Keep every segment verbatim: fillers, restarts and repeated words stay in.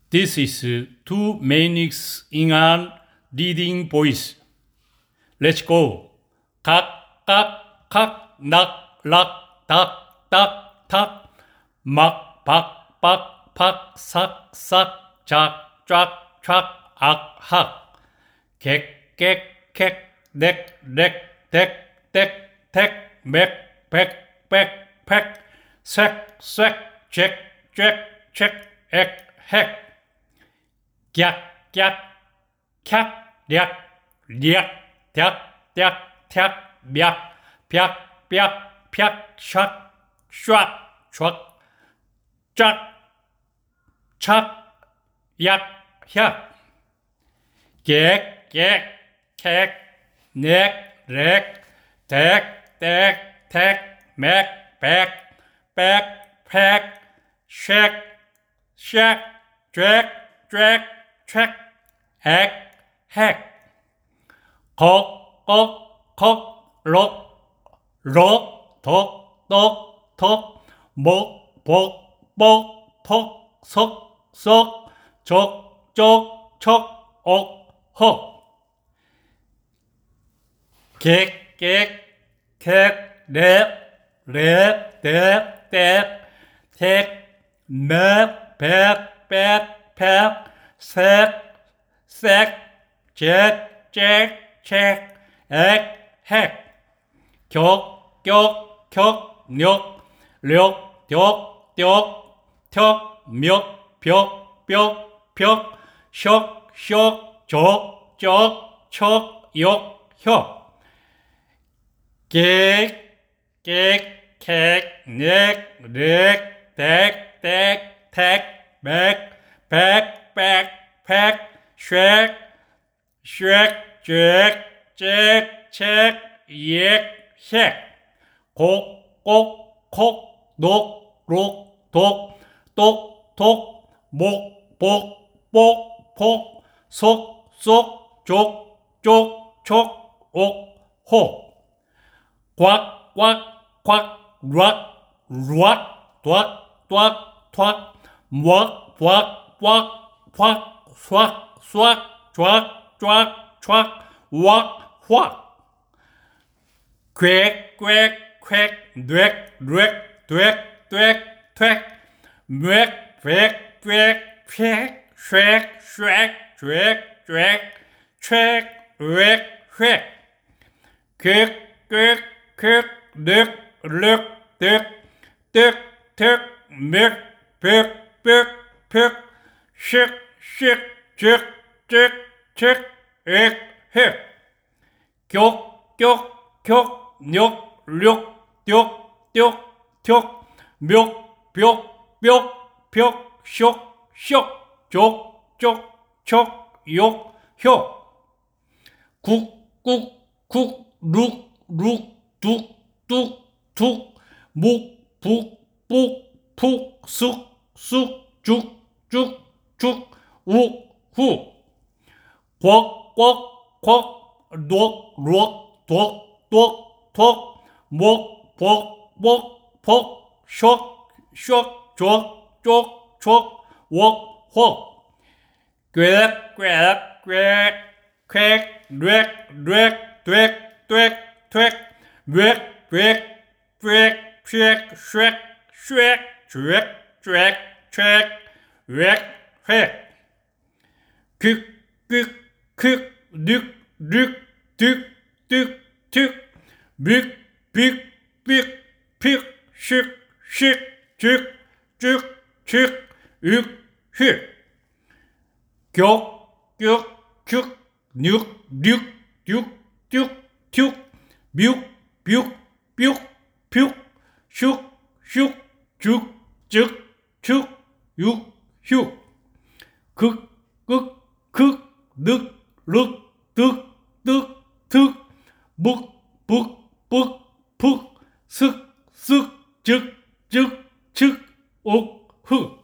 This is two minutes in an reading voice. Let's go. 각, 각, 각, 낙, 락, 닥, 닥, 탁. 막, 박, 박, 팍, 삭, 삭, 작, 쫙, 쫙, 악, 학. 객, 객, 객, 넥, 렉, 덱, 덱, 덱, 맥, 백, 백, 팩. 색, 색, 잭, 잭, 잭, 액, 핵. 깍, 깍, 캬, 략, 략, 닭, 닭, 탁, 멱, 벽, 벽, 벽, 샥, 샥, 샥, 짝, 착, 약, 약. 객, 객, 객, 넥, 렉, 덱, 덱, 덱, 맥, 백, 백, 팩, 쉑, 쉑, 잭, 잭, 책, 액, 핵. 걱, 꺽, 컥, 럭, 럭, 덕, 덕, 덕, 목, 복, 복, 퍽, 석, 석, 적, 적, 척, 억, 헉. 객, 객, 객, 랩, 랩, 뎁, 뎁, 택, 맥, 백, 백, 팩, 색, 색, 잭, 잭, 잭, 액, 핵. 격, 격, 격, 력, 력, 격, 격, 턱, 멱, 벽, 벽, 벽, 석, 석, 적, 적, 척, 역, 혁. 객, 객, 객, 넥, 렉, 덱, 덱, 택, 맥, 백, 백, 팩, 쉑, 쉑, 잭, 잭, 잭, 액, 핵. 곡, 곡, 콕, 녹, 록, 독, 똑, 독, 목, 복, 복, 폭, 속, 속, 족, 쪽, 촉, 옥, 혹. 꽉, 꽉, 꽉, 락, 락, 락, 락, 탁, 왁, 왁, 왁, 확, 싹, 싹, 쫙, 쫙, 쫙, 왁, 확. 꽥, 꽥, 꽥, 뇌, 뇌, 뇌, 뇌, 퇴. 뇌, 괴, 괴, 쾌, 쉑, 쉑, 쬐, 쬐, 책, 획, 획. 꽥, 꽥, 꽥, 넥, 렉, 덱, 덱, 덱, 맥, 백, 백, 팩, 쉑, 쉑, 잭, 잭, 잭, 액, 핵. 격, 격, 격, 력, 력, 력, 력, 격, 멱, 벽, 벽, 벽, 쇽, 쇽, 족, 쪽, 촉, 역, 혁. 국, 국, 국, 룩, 룩, 둑, 뚝, 툭, 묵, 북, 북, 푹, 쑥, 쑥, 죽, 죽, 죽, 욱, 훅. 꽉, 꽉, 꽉, 녹, 록, 독, 독, 톡, 목, 복, 목, 폭, 쇽, 쇽, 족, 쪽, 촉, 웍, 혹. 꽥, 꽥, 꽥, 꽥, 뇌, 뇌, 됴, 됴, 퇴. 뇌, 뇌, 꽥, 쉑, 쉑, 쉑, 쉑, 쉑, 책, 획, 획. 퀵, 퀵, 퀵, 늑, 늑, 득, 득, 득. 믹, 빅, 빅, 픽, 식, 식, 직, 직, 직, 익, 휙. 격, 격, 격, 늑, 늑, 듀, 듀, 듀. 뮤, 뮤, 뮤, 퓨, 슉, 슉, 죽, 즉, 축, 육, 흉. 극, 극, 극, 늑, 륵, 득, 득, 득. 묵, 북, 북, 푹, 슥, 슥, 즉, 즉, 측, 옥, 흑.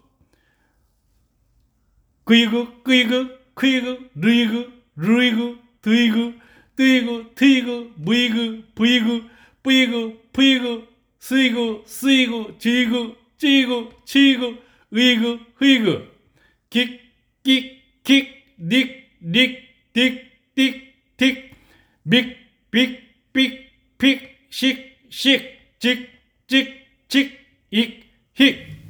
그이그, 그이그, 그이그, 르이그, 르이그, 드이그, 뜨이그, 트이그, 무이그, 부이그, 뿌이그, 푸이그, 스이그, 쓰이그, 지이그, 찌이그, 치이그, 의이그, 흐이그. 긱, 끽, 킥, 닉, 닉, 딕, 띡, 틱, 빅, 빅, 삑, 픽, 식, 식, 찍, 찍, 찍, 익, 힉.